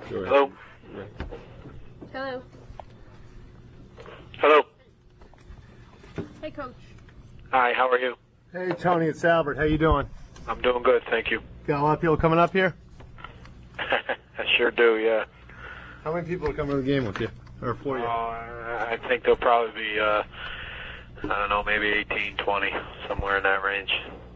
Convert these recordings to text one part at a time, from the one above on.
Hello? Hello. Hello? Hey, Coach. Hi, how are you? Hey, Tony, it's Albert. How you doing? I'm doing good, thank you. Got a lot of people coming up here? I sure do, yeah. How many people are coming to the game with you? Or for you? I think there'll probably be, I don't know, maybe 18, 20, somewhere in that range.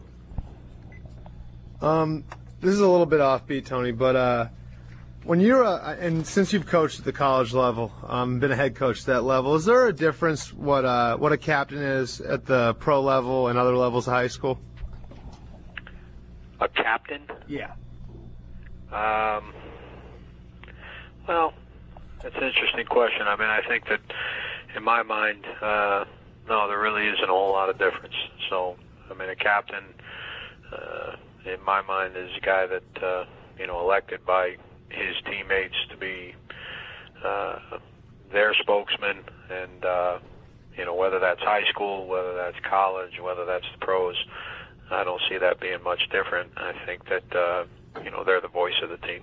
This is a little bit offbeat, Tony, but when you're and since you've coached at the college level, been a head coach at that level, is there a difference what a captain is at the pro level and other levels of high school? A captain? Yeah. Well, that's an interesting question. I mean, I think that in my mind, no, there really isn't a whole lot of difference. So, I mean, a captain, in my mind, is a guy that, elected by his teammates to be their spokesman, and, whether that's high school, whether that's college, whether that's the pros, I don't see that being much different. I think that, they're the voice of the team.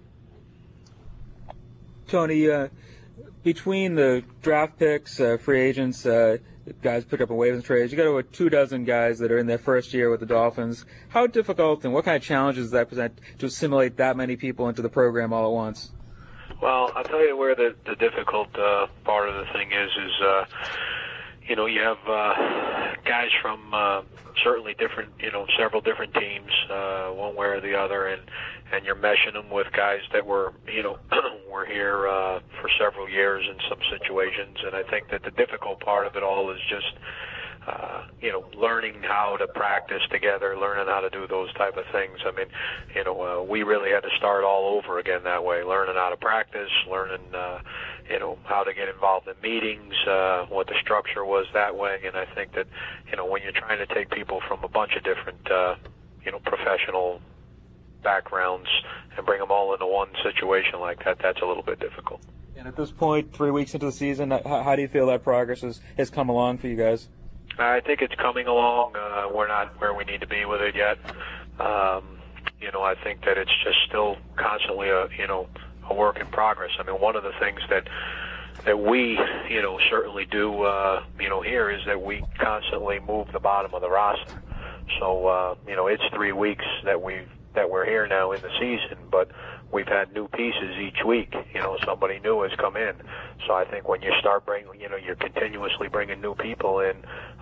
Tony, between the draft picks, free agents, guys pick up in waivers and trades, you got over 24 guys that are in their first year with the Dolphins. How difficult and what kind of challenges does that present to assimilate that many people into the program all at once? Well, I'll tell you where the difficult part of the thing is you have guys from certainly different, several different teams, one way or the other, and you're meshing them with guys that were here for several years in some situations. And I think that the difficult part of it all is just, learning how to practice together, learning how to do those type of things. I mean, we really had to start all over again that way, learning how to practice, learning, how to get involved in meetings, what the structure was that way. And I think that, when you're trying to take people from a bunch of different, professional backgrounds and bring them all into one situation like that, that's a little bit difficult. And at this point, 3 weeks into the season, how do you feel that progress has come along for you guys? I think it's coming along. We're not where we need to be with it yet. I think that it's just still constantly a work in progress. I mean, one of the things that we, certainly do, here is that we constantly move the bottom of the roster. So, it's 3 weeks that we're here now in the season, but we've had new pieces each week. Somebody new has come in. So I think when you start bringing, you're continuously bringing new people in,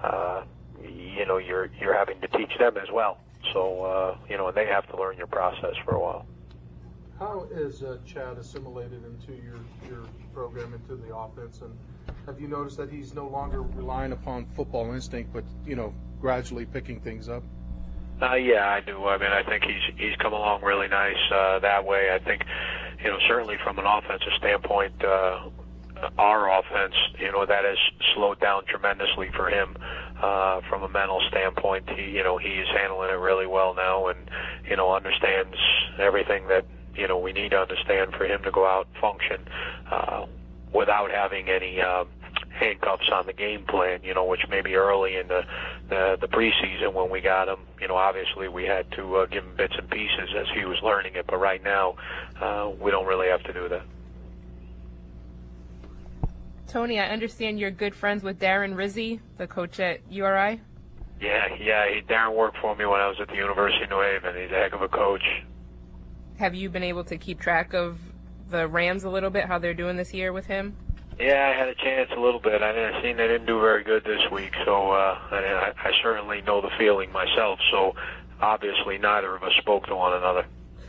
you're having to teach them as well. So, and they have to learn your process for a while. How is Chad assimilated into your program, into the offense? And have you noticed that he's no longer relying upon football instinct, but, gradually picking things up? Yeah, I do. I mean, I think he's come along really nice that way. I think, certainly from an offensive standpoint, our offense, that has slowed down tremendously for him from a mental standpoint. He is handling it really well now, and understands everything that we need to understand for him to go out and function without having any handcuffs on the game plan, which maybe early in the preseason when we got him, obviously we had to give him bits and pieces as he was learning it. But right now, we don't really have to do that. Tony, I understand you're good friends with Darren Rizzi, the coach at URI? Yeah. Darren worked for me when I was at the University of New Haven. He's a heck of a coach. Have you been able to keep track of the Rams a little bit, how they're doing this year with him? Yeah, I had a chance a little bit. I seen they didn't do very good this week, so I certainly know the feeling myself. So obviously neither of us spoke to one another.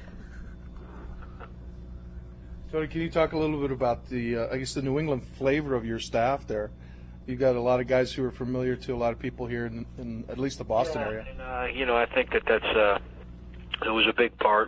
Tony, can you talk a little bit about the New England flavor of your staff there? You've got a lot of guys who are familiar to a lot of people here in at least the Boston area. And, I think that's it was a big part,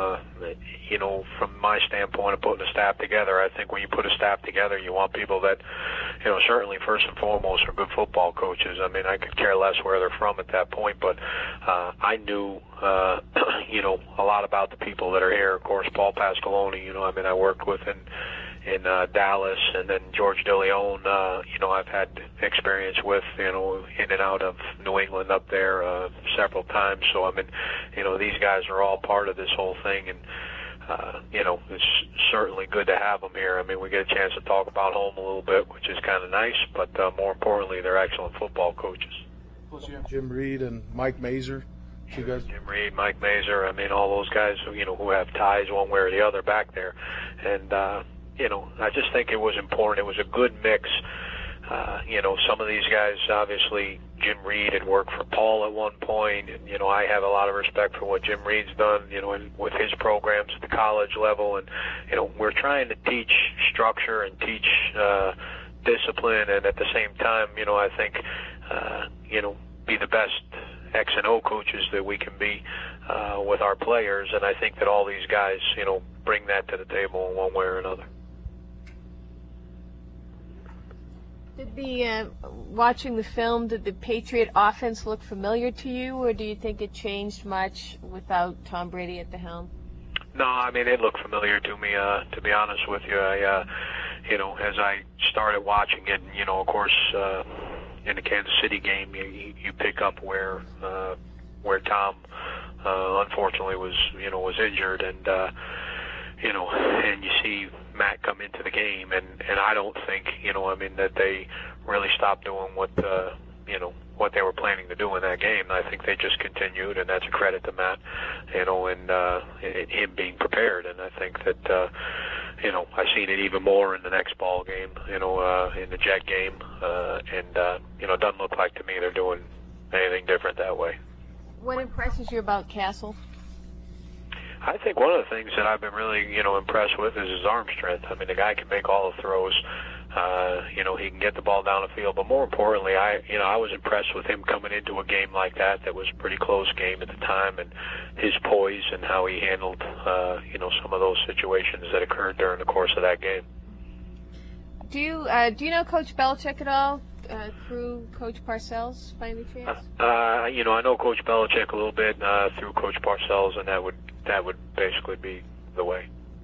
from my standpoint of putting a staff together. I think when you put a staff together, you want people that, certainly first and foremost are good football coaches. I mean, I could care less where they're from at that point, but I knew, a lot about the people that are here. Of course, Paul Pasqualoni, I worked with in Dallas, and then George DeLeon, I've had experience with, in and out of New England up there several times. So, these guys are all part of this whole thing, and it's certainly good to have them here. I mean, we get a chance to talk about home a little bit, which is kind of nice, but more importantly, they're excellent football coaches. Plus you have Jim Reed and Mike Mazer. You guys? Jim Reed, Mike Mazer, I mean, all those guys, who have ties one way or the other back there. And, I just think it was important. It was a good mix. Some of these guys, obviously, Jim Reed had worked for Paul at one point, and, I have a lot of respect for what Jim Reed's done, with his programs at the college level. And, we're trying to teach structure and teach discipline, and at the same time, I think, be the best X and O coaches that we can be with our players. And I think that all these guys, bring that to the table in one way or another. Watching the film, did the Patriot offense look familiar to you, or do you think it changed much without Tom Brady at the helm? No, I mean, it looked familiar to me, to be honest with you. As I started watching it, of course, in the Kansas City game, you pick up where Tom, unfortunately was injured, and, and you see Matt come into the game, and I don't think, that they really stopped doing what they were planning to do in that game. I think they just continued, and that's a credit to Matt, and him being prepared. And I think that, I've seen it even more in the next ball game, in the Jet game, and it doesn't look like to me they're doing anything different that way. What impresses you about Castle? I think one of the things that I've been really, impressed with is his arm strength. I mean, the guy can make all the throws. He can get the ball down the field. But more importantly, I was impressed with him coming into a game like that was a pretty close game at the time, and his poise and how he handled, some of those situations that occurred during the course of that game. Do you know Coach Belichick at all? Through Coach Parcells, by any chance? I know Coach Belichick a little bit through Coach Parcells, and that would basically be the way.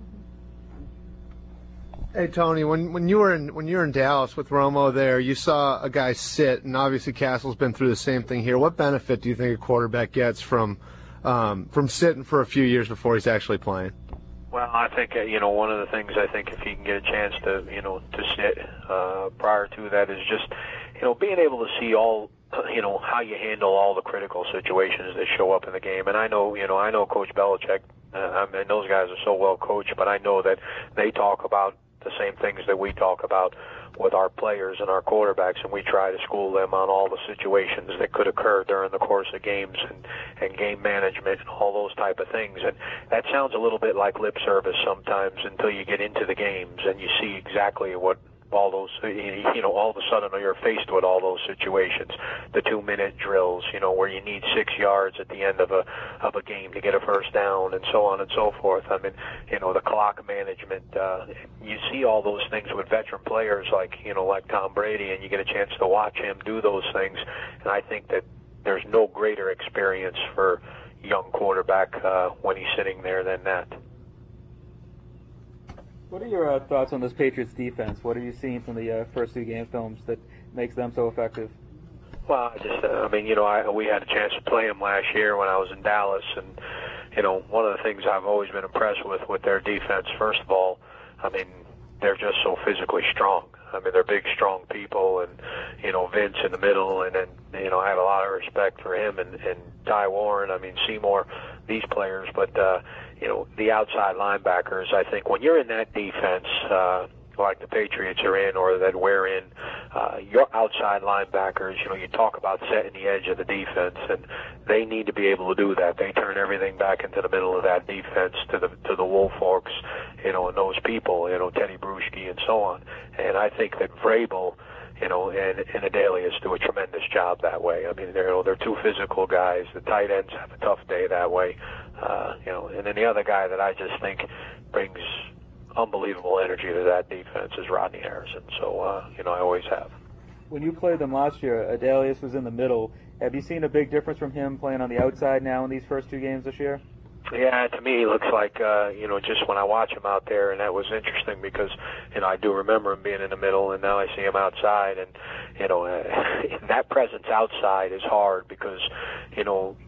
Hey Tony, when you were in Dallas with Romo there, you saw a guy sit, and obviously Castle's been through the same thing here. What benefit do you think a quarterback gets from sitting for a few years before he's actually playing? Well, I think one of the things I think if you can get a chance to to sit prior to that is just being able to see all how you handle all the critical situations that show up in the game. And I know Coach Belichick. I mean, those guys are so well coached, but I know that they talk about the same things that we talk about with our players and our quarterbacks, and we try to school them on all the situations that could occur during the course of games and game management and all those type of things. And that sounds a little bit like lip service sometimes until you get into the games and you see exactly what all those, all of a sudden you're faced with all those situations. The 2-minute drills, where you need 6 yards at the end of a game to get a first down, and so on and so forth. I mean, the clock management. You see all those things with veteran players like Tom Brady, and you get a chance to watch him do those things. And I think that there's no greater experience for a young quarterback when he's sitting there than that. What are your thoughts on this Patriots defense? What are you seeing from the first 2 game films that makes them so effective? Well, we had a chance to play them last year when I was in Dallas, and one of the things I've always been impressed with their defense. First of all, I mean, they're just so physically strong. I mean, they're big, strong people, and Vince in the middle, and then I have a lot of respect for him and Ty Warren. I mean, Seymour, these players, but the outside linebackers. I think when you're in that defense, like the Patriots are in, or that we're in, your outside linebackers, you talk about setting the edge of the defense, and they need to be able to do that. They turn everything back into the middle of that defense to the Woolfolks, and those people, Teddy Bruschi and so on. And I think that Vrabel, and Adelius do a tremendous job that way. I mean, they're 2 physical guys. The tight ends have a tough day that way, and then the other guy that I just think brings unbelievable energy to that defense is Rodney Harrison. So, I always have. When you played them last year, Adelius was in the middle. Have you seen a big difference from him playing on the outside now in these first 2 games this year? Yeah, to me, he looks like, just when I watch him out there, and that was interesting because, I do remember him being in the middle, and now I see him outside, and, that presence outside is hard because,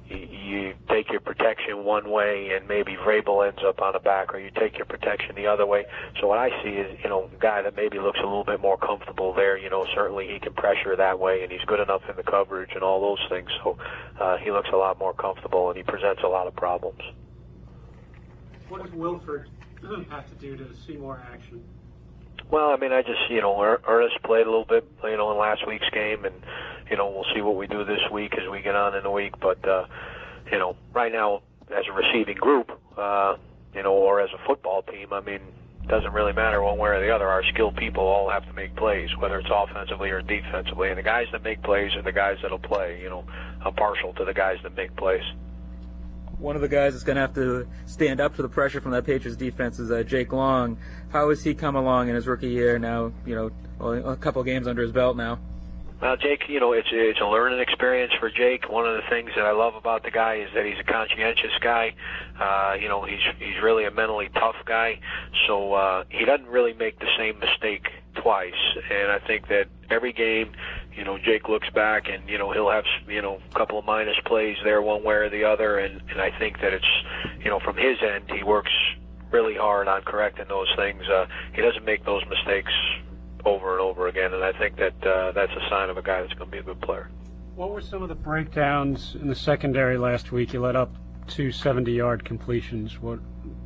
you take your protection one way and maybe Vrabel ends up on the back, or you take your protection the other way. So what I see is, a guy that maybe looks a little bit more comfortable there. Certainly he can pressure that way, and he's good enough in the coverage and all those things. So he looks a lot more comfortable, and he presents a lot of problems. What does Wilford have to do to see more action? Well, I just, Ernest played a little bit, in last week's game, and, we'll see what we do this week as we get on in the week. But, right now, as a receiving group, or as a football team, it doesn't really matter one way or the other. Our skilled people all have to make plays, whether it's offensively or defensively. And the guys that make plays are the guys that'll play. I'm partial to the guys that make plays. One of the guys that's going to have to stand up to the pressure from that Patriots defense is Jake Long. How has he come along in his rookie year now, a couple of games under his belt now? Well, Jake, it's a learning experience for Jake. One of the things that I love about the guy is that he's a conscientious guy. He's really a mentally tough guy. So he doesn't really make the same mistake twice. And I think that every game, Jake looks back and, he'll have, a couple of minus plays there one way or the other. And I think that it's, from his end, he works really hard on correcting those things. He doesn't make those mistakes over and over again. And I think that that's a sign of a guy that's going to be a good player. What were some of the breakdowns in the secondary last week? You let up 2 70-yard completions. What?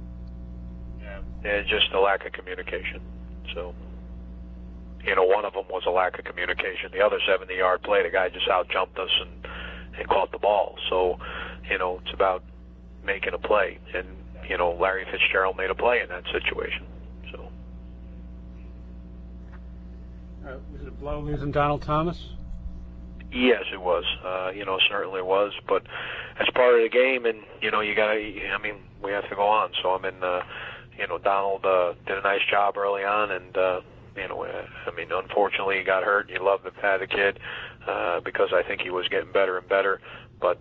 Yeah, just a lack of communication. So, one of them was a lack of communication. The other 70-yard play, the guy just out-jumped us and caught the ball. So, it's about making a play. And, Larry Fitzgerald made a play in that situation. So. Was it a blow losing Donald Thomas? Yes, it was. Certainly was. But that's part of the game, and, you gotta, we have to go on. So, Donald did a nice job early on, and, unfortunately he got hurt. You love to have the kid because I think he was getting better and better. But,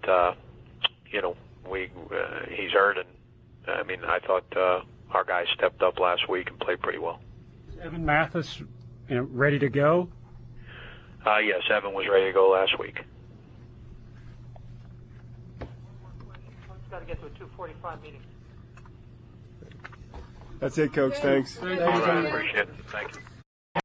he's hurt, and, I thought our guys stepped up last week and played pretty well. Is Evan Mathis, ready to go? Yes, Evan was ready to go last week. Got to get to a 2:45 meeting. That's it, Coach. Thanks. All right, appreciate it. Thank you.